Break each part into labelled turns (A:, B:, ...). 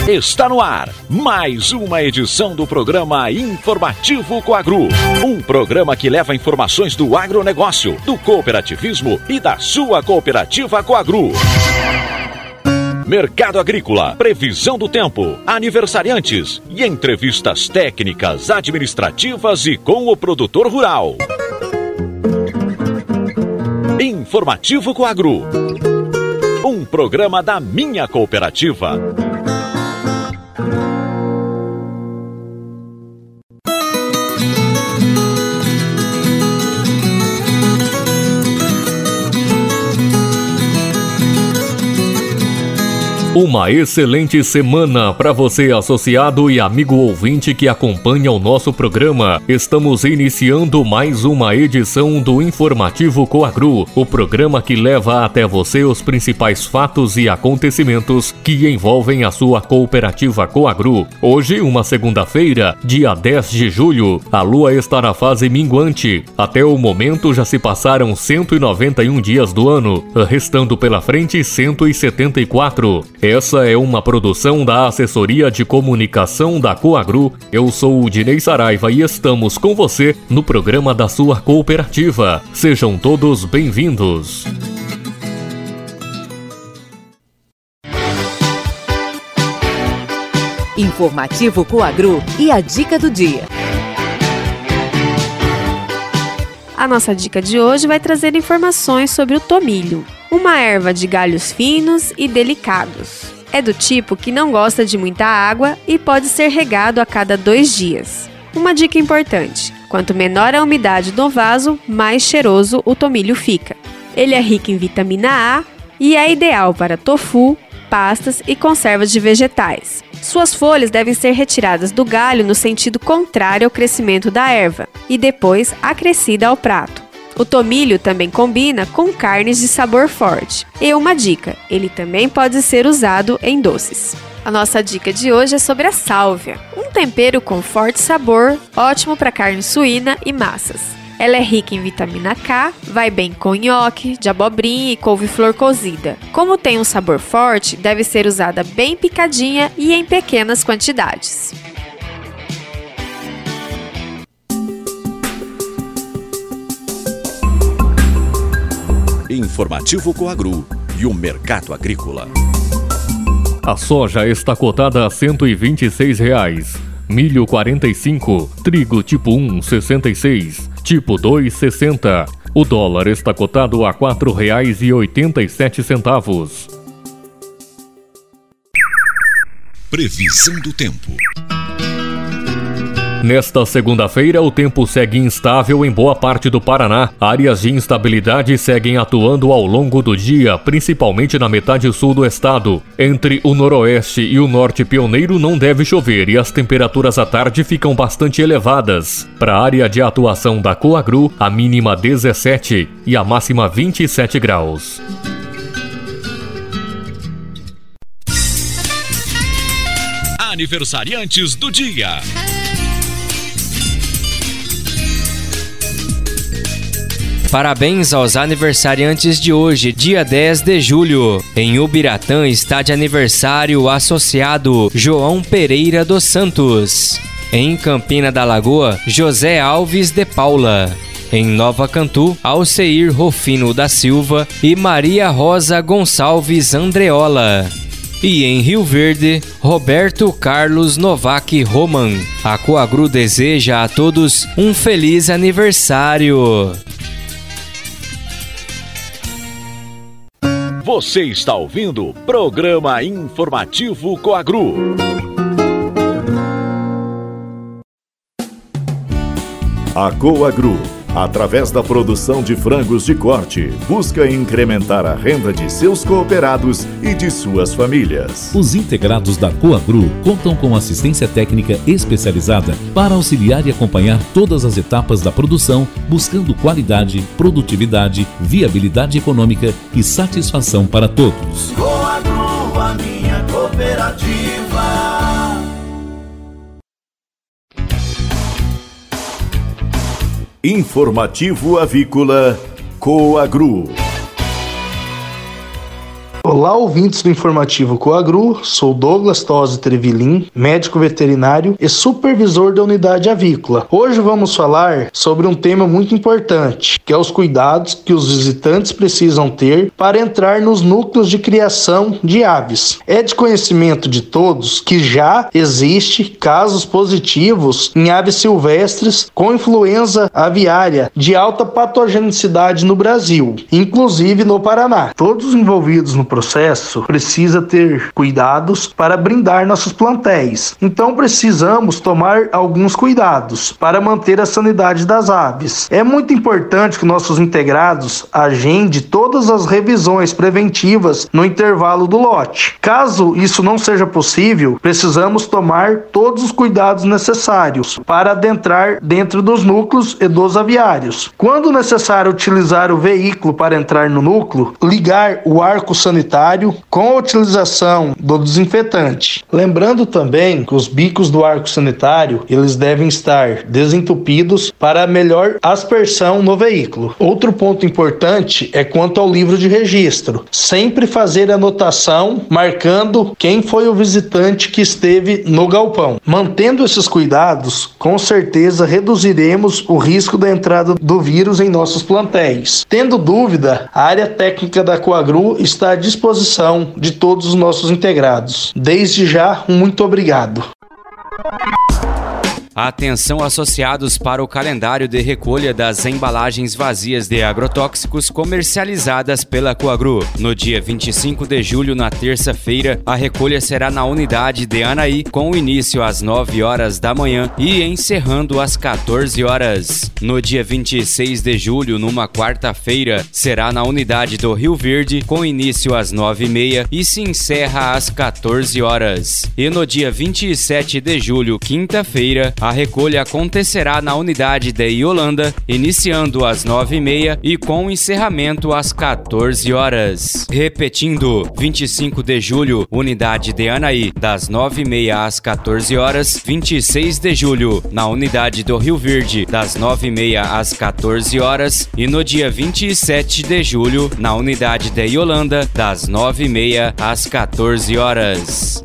A: Está no ar mais uma edição do programa Informativo Coagru. Um programa que leva informações do agronegócio, do cooperativismo e da sua cooperativa Coagru. Mercado agrícola, previsão do tempo, aniversariantes e entrevistas técnicas, administrativas e com o produtor rural. Informativo Coagru. Um programa da minha cooperativa.
B: Uma excelente semana para você, associado e amigo ouvinte que acompanha o nosso programa. Estamos iniciando mais uma edição do Informativo Coagru, o programa que leva até você os principais fatos e acontecimentos que envolvem a sua cooperativa Coagru. Hoje, uma segunda-feira, dia 10 de julho, a lua está na fase minguante. Até o momento já se passaram 191 dias do ano, restando pela frente 174. Essa é uma produção da Assessoria de Comunicação da Coagru. Eu sou o Dinei Saraiva e estamos com você no programa da sua cooperativa. Sejam todos bem-vindos.
C: Informativo Coagru e a dica do dia.
D: A nossa dica de hoje vai trazer informações sobre o tomilho, uma erva de galhos finos e delicados. É do tipo que não gosta de muita água e pode ser regado a cada 2 dias. Uma dica importante: quanto menor a umidade do vaso, mais cheiroso o tomilho fica. Ele é rico em vitamina A e é ideal para tofu, pastas e conservas de vegetais. Suas folhas devem ser retiradas do galho no sentido contrário ao crescimento da erva e depois acrescida ao prato. O tomilho também combina com carnes de sabor forte. E uma dica, ele também pode ser usado em doces. A nossa dica de hoje é sobre a sálvia, um tempero com forte sabor, ótimo para carne suína e massas. Ela é rica em vitamina K, vai bem com nhoque, de abobrinha e couve-flor cozida. Como tem um sabor forte, deve ser usada bem picadinha e em pequenas quantidades.
A: Informativo Coagru e o mercado agrícola.
B: A soja está cotada a R$ 126, milho 45, trigo tipo 1, 66, tipo 2, 60. O dólar está cotado a R$ 4,87.
A: Previsão do tempo.
B: Nesta segunda-feira, o tempo segue instável em boa parte do Paraná. Áreas de instabilidade seguem atuando ao longo do dia, principalmente na metade sul do estado. Entre o noroeste e o norte pioneiro não deve chover e as temperaturas à tarde ficam bastante elevadas. Para a área de atuação da Coagru, a mínima 17 e a máxima 27 graus.
A: Aniversariantes do dia.
E: Parabéns aos aniversariantes de hoje, dia 10 de julho. Em Ubiratã está de aniversário o associado João Pereira dos Santos. Em Campina da Lagoa, José Alves de Paula. Em Nova Cantu, Alceir Rofino da Silva e Maria Rosa Gonçalves Andreola. E em Rio Verde, Roberto Carlos Novak Roman. A Coagru deseja a todos um feliz aniversário.
A: Você está ouvindo o programa Informativo Coagru.
F: A Coagru, através da produção de frangos de corte, busca incrementar a renda de seus cooperados e de suas famílias.
G: Os integrados da Coagru contam com assistência técnica especializada para auxiliar e acompanhar todas as etapas da produção, buscando qualidade, produtividade, viabilidade econômica e satisfação para todos.
H: Coagru, a minha cooperativa.
F: Informativo Avícola Coagru.
I: Olá, ouvintes do Informativo Coagru, sou Douglas Tosi Trevilin, médico veterinário e supervisor da unidade avícola. Hoje vamos falar sobre um tema muito importante, que é os cuidados que os visitantes precisam ter para entrar nos núcleos de criação de aves. É de conhecimento de todos que já existe casos positivos em aves silvestres com influenza aviária de alta patogenicidade no Brasil, inclusive no Paraná. Todos os envolvidos no processo precisam ter cuidados para brindar nossos plantéis. Então precisamos tomar alguns cuidados para manter a sanidade das aves. É muito importante que nossos integrados agendem todas as revisões preventivas no intervalo do lote. Caso isso não seja possível, precisamos tomar todos os cuidados necessários para adentrar dentro dos núcleos e dos aviários. Quando necessário utilizar o veículo para entrar no núcleo, ligar o arco sanitário com a utilização do desinfetante. Lembrando também que os bicos do arco sanitário, eles devem estar desentupidos para melhor aspersão no veículo. Outro ponto importante é quanto ao livro de registro. Sempre fazer anotação marcando quem foi o visitante que esteve no galpão. Mantendo esses cuidados, com certeza reduziremos o risco da entrada do vírus em nossos plantéis. Tendo dúvida, a área técnica da Coagru está à disposição de todos os nossos integrados. Desde já, muito obrigado.
E: Atenção, associados, para o calendário de recolha das embalagens vazias de agrotóxicos comercializadas pela Coagru. No dia 25 de julho, na terça-feira, a recolha será na unidade de Anaí, com início às 9 horas da manhã e encerrando às 14 horas. No dia 26 de julho, numa quarta-feira, será na unidade do Rio Verde, com início às 9h30 e se encerra às 14 horas. E no dia 27 de julho, quinta-feira, a recolha acontecerá na unidade de Iolanda, iniciando às 9h30 e com encerramento às 14 horas. Repetindo, 25 de julho, unidade de Anaí, das 9h30 às 14 horas. 26 de julho, na unidade do Rio Verde, das 9h30 às 14 horas. E no dia 27 de julho, na unidade de Iolanda, das 9h30 às 14 horas.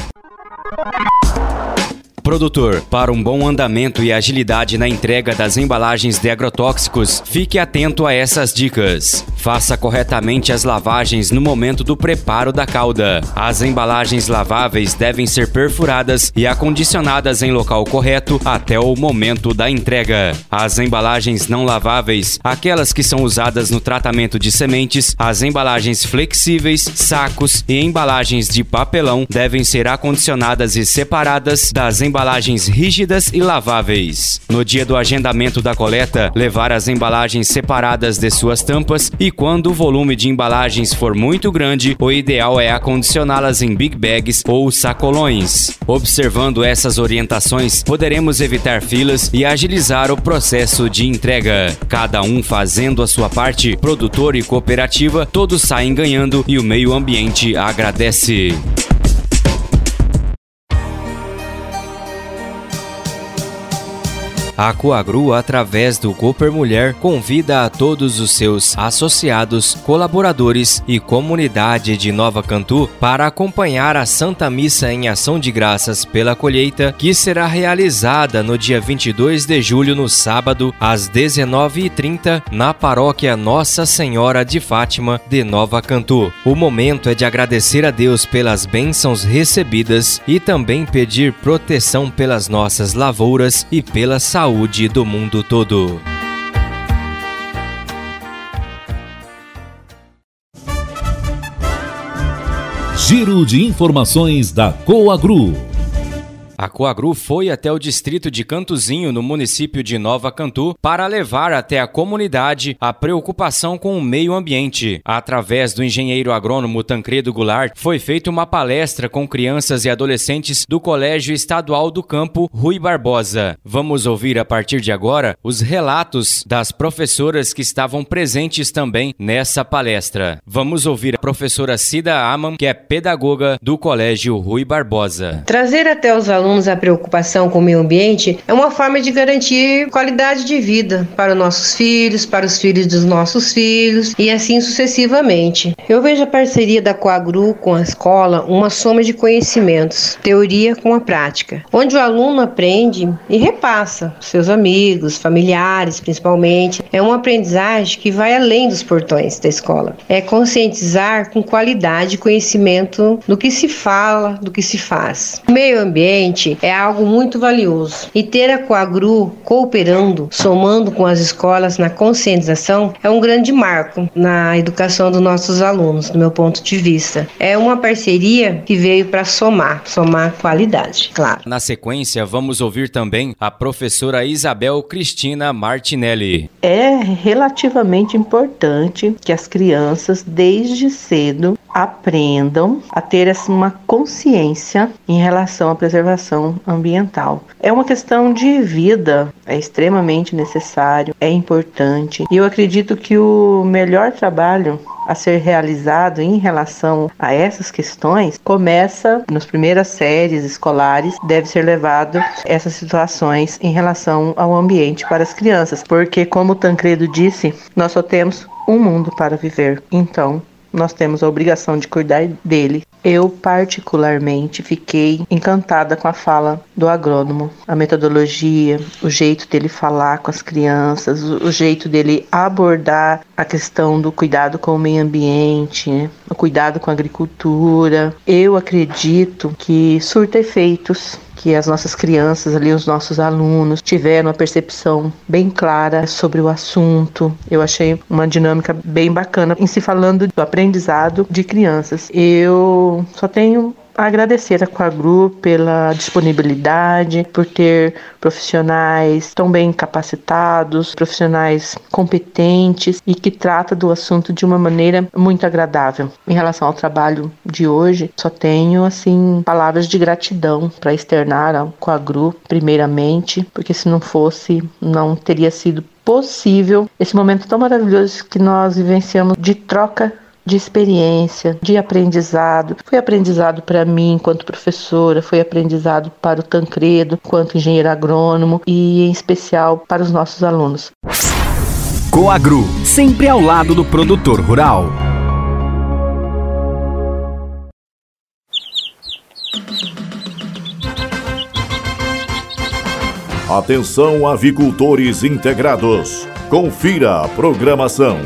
E: Produtor, para um bom andamento e agilidade na entrega das embalagens de agrotóxicos, fique atento a essas dicas. Faça corretamente as lavagens no momento do preparo da cauda. As embalagens laváveis devem ser perfuradas e acondicionadas em local correto até o momento da entrega. As embalagens não laváveis, aquelas que são usadas no tratamento de sementes, as embalagens flexíveis, sacos e embalagens de papelão devem ser acondicionadas e separadas das embalagens rígidas e laváveis. No dia do agendamento da coleta, levar as embalagens separadas de suas tampas e quando o volume de embalagens for muito grande, o ideal é acondicioná-las em big bags ou sacolões. Observando essas orientações, poderemos evitar filas e agilizar o processo de entrega. Cada um fazendo a sua parte, produtor e cooperativa, todos saem ganhando e o meio ambiente agradece. A Coagru, através do Cooper Mulher, convida a todos os seus associados, colaboradores e comunidade de Nova Cantu para acompanhar a Santa Missa em Ação de Graças pela Colheita, que será realizada no dia 22 de julho, no sábado, às 19h30, na paróquia Nossa Senhora de Fátima de Nova Cantu. O momento é de agradecer a Deus pelas bênçãos recebidas e também pedir proteção pelas nossas lavouras e pela saúde do mundo todo.
G: Giro de informações da Coagru.
E: A Coagru foi até o distrito de Cantuzinho, no município de Nova Cantu, para levar até a comunidade a preocupação com o meio ambiente. Através do engenheiro agrônomo Tancredo Goulart, foi feita uma palestra com crianças e adolescentes do Colégio Estadual do Campo Rui Barbosa. Vamos ouvir a partir de agora os relatos das professoras que estavam presentes também nessa palestra. Vamos ouvir a professora Cida Aman, que é pedagoga do Colégio Rui Barbosa.
J: Trazer até os alunos temos a preocupação com o meio ambiente, é uma forma de garantir qualidade de vida para os nossos filhos, para os filhos dos nossos filhos e assim sucessivamente. Eu vejo a parceria da Coagru com a escola uma soma de conhecimentos, teoria com a prática, onde o aluno aprende e repassa seus amigos, familiares principalmente. É uma aprendizagem que vai além dos portões da escola. É conscientizar com qualidade e conhecimento do que se fala, do que se faz. O meio ambiente é algo muito valioso e ter a Coagru cooperando, somando com as escolas na conscientização é um grande marco na educação dos nossos alunos, do meu ponto de vista. É uma parceria que veio para somar qualidade, claro.
E: Na sequência, vamos ouvir também a professora Isabel Cristina Martinelli.
K: É relativamente importante que as crianças, desde cedo, aprendam a ter uma consciência em relação à preservação ambiental. É uma questão de vida, é extremamente necessário, é importante. E eu acredito que o melhor trabalho a ser realizado em relação a essas questões começa nas primeiras séries escolares, deve ser levado essas situações em relação ao ambiente para as crianças, porque como o Tancredo disse, nós só temos um mundo para viver, então nós temos a obrigação de cuidar dele. Eu, particularmente, fiquei encantada com a fala do agrônomo. A metodologia, o jeito dele falar com as crianças, o jeito dele abordar a questão do cuidado com o meio ambiente, né? O cuidado com a agricultura. Eu acredito que surta efeitos, que as nossas crianças ali, os nossos alunos, tiveram uma percepção bem clara sobre o assunto. Eu achei uma dinâmica bem bacana em se falando do aprendizado de crianças. Eu só tenho a agradecer a Coagru pela disponibilidade, por ter profissionais tão bem capacitados, profissionais competentes e que trata do assunto de uma maneira muito agradável. Em relação ao trabalho de hoje, só tenho palavras de gratidão para externar ao Coagru, primeiramente, porque se não fosse, não teria sido possível esse momento tão maravilhoso que nós vivenciamos de troca de experiência, de aprendizado. Foi aprendizado para mim enquanto professora, foi aprendizado para o Tancredo enquanto engenheiro agrônomo e em especial para os nossos alunos.
L: Coagru, sempre ao lado do produtor rural.
F: Atenção, avicultores integrados. Confira a programação.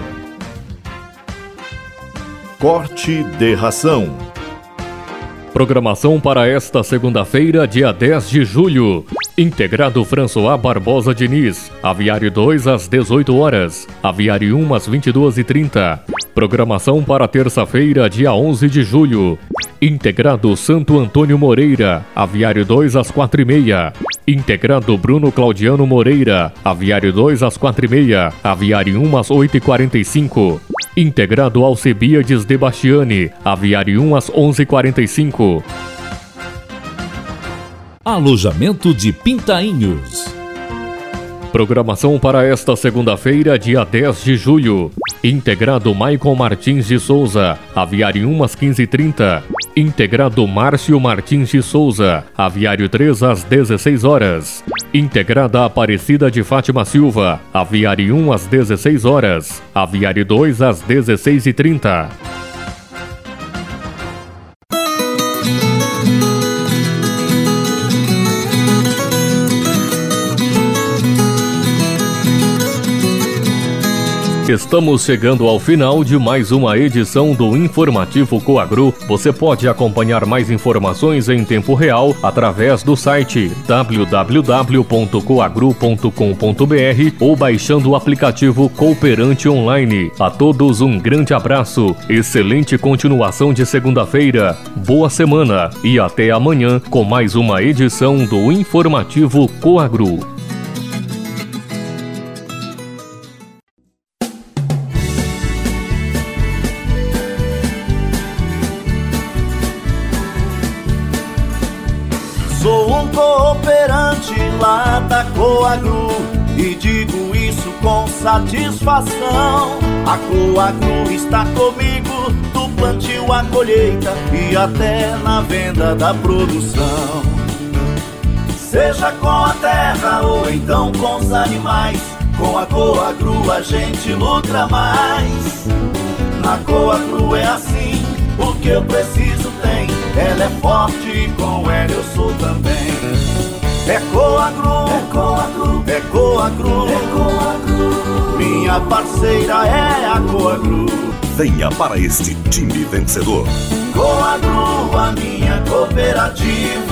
F: Corte de ração.
B: Programação para esta segunda-feira, dia 10 de julho. Integrado François Barbosa Diniz. Aviário 2 às 18 horas. Aviário 1 às 22h30. Programação para terça-feira, dia 11 de julho. Integrado Santo Antônio Moreira. Aviário 2 às 4h30. Integrado Bruno Claudiano Moreira. Aviário 2 às 4h30. Aviário 1 às 8h45. Integrado Alcebiades de Bastiani. Aviário 1 às 11h45.
G: Alojamento de Pintainhos.
B: Programação para esta segunda-feira, dia 10 de julho. Integrado Maicon Martins de Souza. Aviário 1 às 15h30. Integrado Márcio Martins de Souza. Aviário 3 às 16 horas. Integrada Aparecida de Fátima Silva. Aviário 1 às 16 horas. Aviário 2 às 16h30. Estamos chegando ao final de mais uma edição do Informativo Coagru. Você pode acompanhar mais informações em tempo real através do site www.coagru.com.br ou baixando o aplicativo Cooperante Online. A todos um grande abraço, excelente continuação de segunda-feira, boa semana e até amanhã com mais uma edição do Informativo Coagru.
H: Sou um cooperante lá da Coagru e digo isso com satisfação. A Coagru está comigo do plantio à colheita e até na venda da produção. seja com a terra ou então com os animais. Com a Coagro a gente lucra mais. Na Coagro é assim, o que eu preciso tem. Ela é forte e com ela eu sou também. É Coagro, é Coagro, é Coagro, é Coagro. Minha parceira é a Coagro.
M: Venha para este time vencedor.
H: Coagro, a minha cooperativa.